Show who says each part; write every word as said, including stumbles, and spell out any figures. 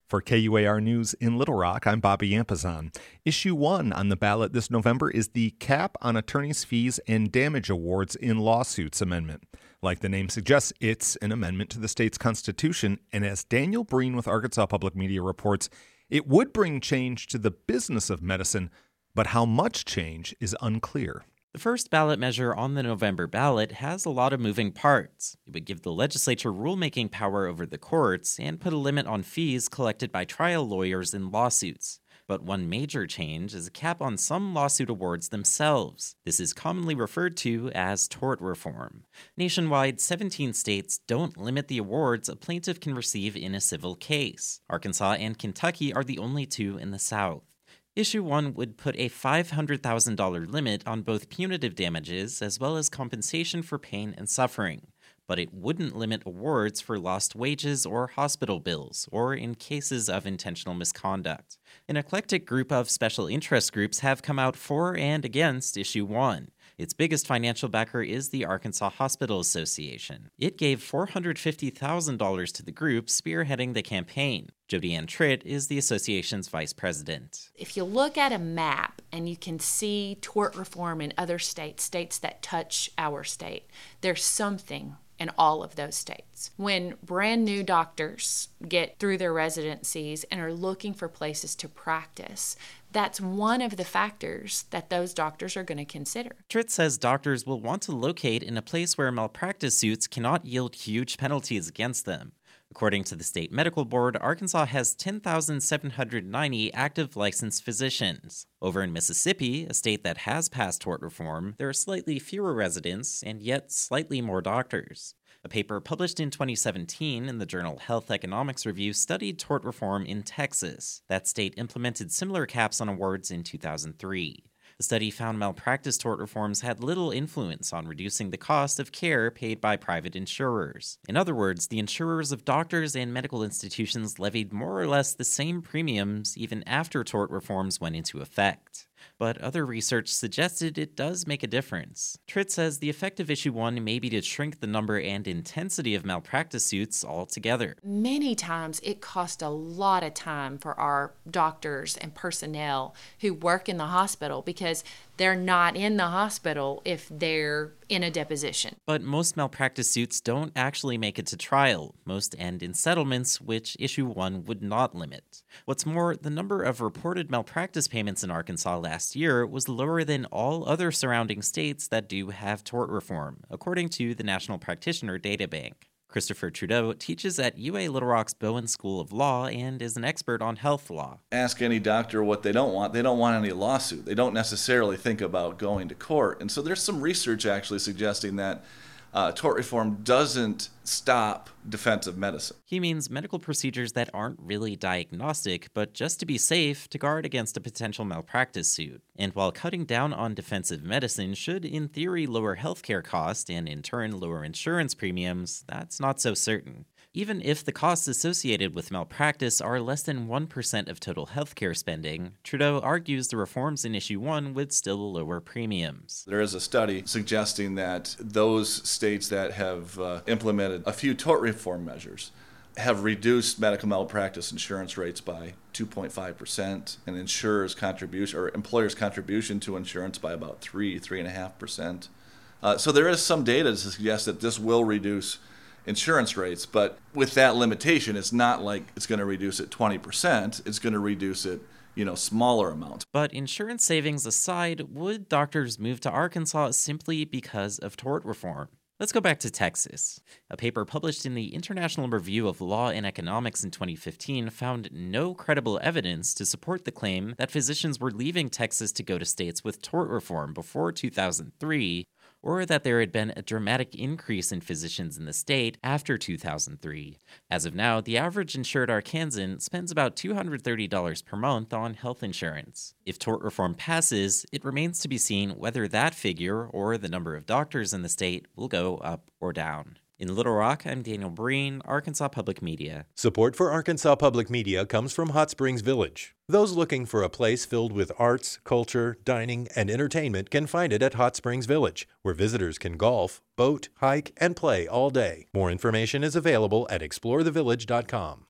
Speaker 1: For K U A R News in Little Rock, I'm Bobby Ampazan. Issue one on the ballot this November is the Cap on Attorneys' Fees and Damage Awards in Lawsuits Amendment. Like the name suggests, it's an amendment to the state's constitution, and as Daniel Breen with Arkansas Public Media reports, it would bring change to the business of medicine, but how much change is unclear.
Speaker 2: The first ballot measure on the November ballot has a lot of moving parts. It would give the legislature rulemaking power over the courts and put a limit on fees collected by trial lawyers in lawsuits. But one major change is a cap on some lawsuit awards themselves. This is commonly referred to as tort reform. Nationwide, seventeen states don't limit the awards a plaintiff can receive in a civil case. Arkansas and Kentucky are the only two in the South. Issue one would put a five hundred thousand dollars limit on both punitive damages as well as compensation for pain and suffering, but it wouldn't limit awards for lost wages or hospital bills, or in cases of intentional misconduct. An eclectic group of special interest groups have come out for and against Issue one. Its biggest financial backer is the Arkansas Hospital Association. It gave four hundred fifty thousand dollars to the group, spearheading the campaign. Jody Ann Tritt is the association's vice president.
Speaker 3: If you look at a map and you can see tort reform in other states, states that touch our state, there's something in all of those states. When brand new doctors get through their residencies and are looking for places to practice, that's one of the factors that those doctors are going to consider.
Speaker 2: Tritt says doctors will want to locate in a place where malpractice suits cannot yield huge penalties against them. According to the State Medical Board, Arkansas has ten thousand seven hundred ninety active licensed physicians. Over in Mississippi, a state that has passed tort reform, there are slightly fewer residents and yet slightly more doctors. A paper published in twenty seventeen in the journal Health Economics Review studied tort reform in Texas. That state implemented similar caps on awards in two thousand three. The study found malpractice tort reforms had little influence on reducing the cost of care paid by private insurers. In other words, the insurers of doctors and medical institutions levied more or less the same premiums even after tort reforms went into effect. But other research suggested it does make a difference. Tritt says the effect of Issue one may be to shrink the number and intensity of malpractice suits altogether.
Speaker 3: Many times it costs a lot of time for our doctors and personnel who work in the hospital because they're not in the hospital if they're in a deposition.
Speaker 2: But most malpractice suits don't actually make it to trial. Most end in settlements, which Issue one would not limit. What's more, the number of reported malpractice payments in Arkansas last year was lower than all other surrounding states that do have tort reform, according to the National Practitioner Databank. Christopher Trudeau teaches at U A Little Rock's Bowen School of Law and is an expert on health law.
Speaker 4: Ask any doctor what they don't want. They don't want any lawsuit. They don't necessarily think about going to court. And so there's some research actually suggesting that uh, tort reform doesn't stop defensive medicine.
Speaker 2: He means medical procedures that aren't really diagnostic, but just to be safe to guard against a potential malpractice suit. And while cutting down on defensive medicine should in theory lower healthcare costs and in turn lower insurance premiums, that's not so certain. Even if the costs associated with malpractice are less than one percent of total healthcare spending, Trudeau argues the reforms in Issue one would still lower premiums.
Speaker 4: There is a study suggesting that those states that have uh, implemented a few tort reform measures have reduced medical malpractice insurance rates by two point five percent and insurers' contribution or employers' contribution to insurance by about three, three point five percent. Uh, so there is some data to suggest that this will reduce insurance rates, but with that limitation, it's not like it's going to reduce it twenty percent. It's going to reduce it, you know, smaller amounts.
Speaker 2: But insurance savings aside, would doctors move to Arkansas simply because of tort reform? Let's go back to Texas. A paper published in the International Review of Law and Economics in twenty fifteen found no credible evidence to support the claim that physicians were leaving Texas to go to states with tort reform before two thousand three, or that there had been a dramatic increase in physicians in the state after two thousand three. As of now, the average insured Arkansan spends about two hundred thirty dollars per month on health insurance. If tort reform passes, it remains to be seen whether that figure or the number of doctors in the state will go up or down. In Little Rock, I'm Daniel Breen, Arkansas Public Media.
Speaker 1: Support for Arkansas Public Media comes from Hot Springs Village. Those looking for a place filled with arts, culture, dining, and entertainment can find it at Hot Springs Village, where visitors can golf, boat, hike, and play all day. More information is available at explore the village dot com.